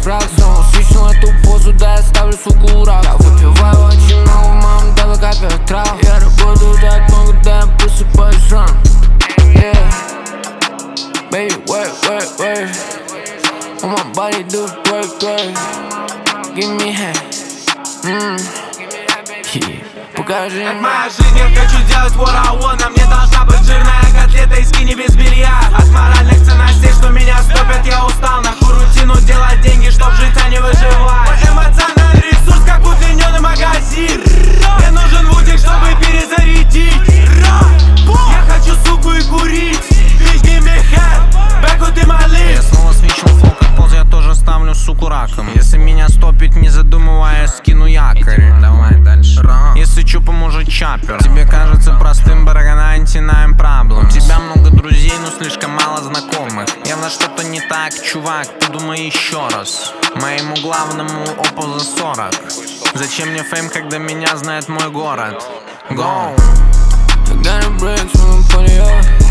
брак. Снова свечну эту позу, да я ставлю суку в рак. Я выпиваю очень много, мам, давай капай трав. Я работаю так много, да я просыпаюсь рано. Baby, wait. On my body do twerk. Give me hand. Покажи. Это моя жизнь, я хочу делать what I want. На мне должна быть жирная котлета и скини без белья. От моральных ценностей, что меня стопят, я устал. Нахуй рутину делать деньги, чтоб жить, а не выживать. Мой эмоциональный ресурс, как удлиненный магазин. Мне нужен вудик, чтобы перезарядить. Я хочу суку и курить. Bitch, give me head, back with my lips. Я снова свечу флоу, как поз, я тоже ставлю суку раком. Если меня стопить, не задумываясь, скину якорь. Давай дальше. Если чё, поможет чаппер. Тебе кажется простым, барганантинаем проблем. У тебя много друзей, но слишком мало знакомых. Явно что-то не так, чувак, подумай еще раз. Моему главному опу за 40. Зачем мне фейм, когда меня знает мой город? Go! I got a break, so I'm putting up.